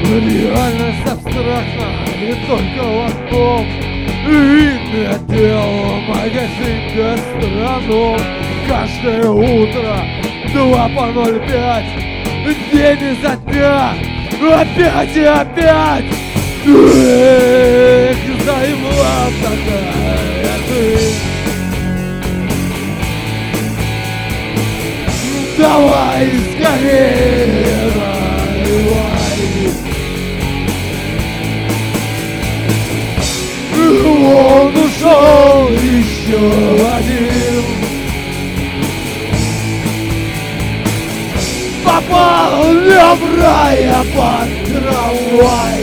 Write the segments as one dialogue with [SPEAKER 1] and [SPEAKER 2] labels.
[SPEAKER 1] Реальность абстрактна, не только в окном. Видное дело, магазин гастроном. Каждое утро 2:05, день изо дня, опять и опять. Эх, заебла такая жизнь. Давай скорее, наливай. Он ушел, еще один. Попал я в рай, а под трамвай.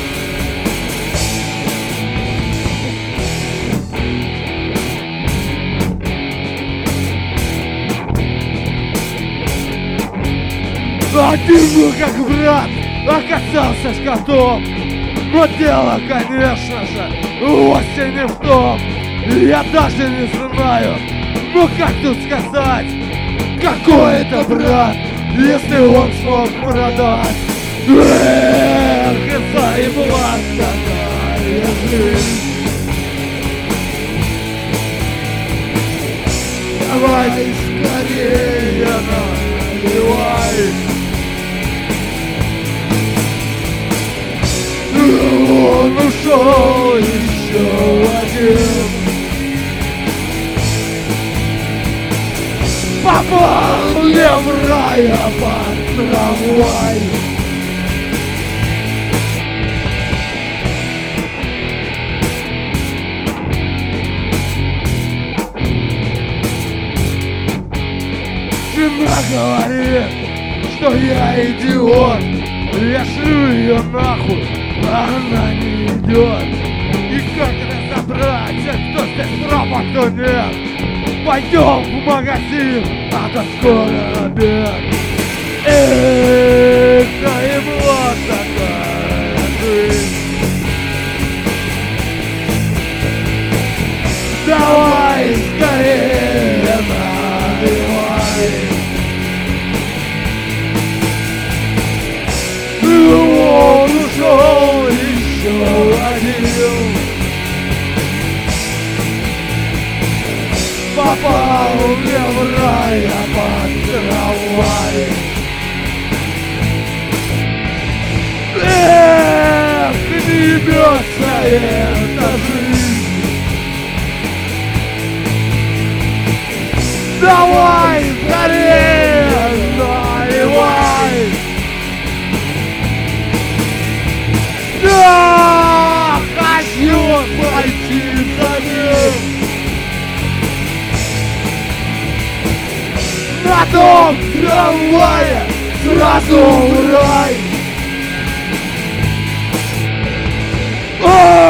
[SPEAKER 1] Один был как брат, оказался с котом. Но дело, конечно же, вовсе не в том. Я даже не знаю, ну как тут сказать, какой это брат, если он смог продать. Эх, заебла такая жизнь. Давай скорее наливай. Он ушел, еще один. Попал я в рай, а под трамвай. Жена говорит, что я идиот. Я шлю ее нахуй, а она не идет. И как разобраться, кто здесь прав, а кто нет? Пойдем в магазин, а то скоро обед. Эх, заебла такая жизнь. Давай скорее наливай. Он ушел, еще один. Попал мне в рай, а под трамвай. Эх, не ебется эта жизнь. Давай скорее наливай. Я хочу пойти за ним. На том трамвае сразу в рай.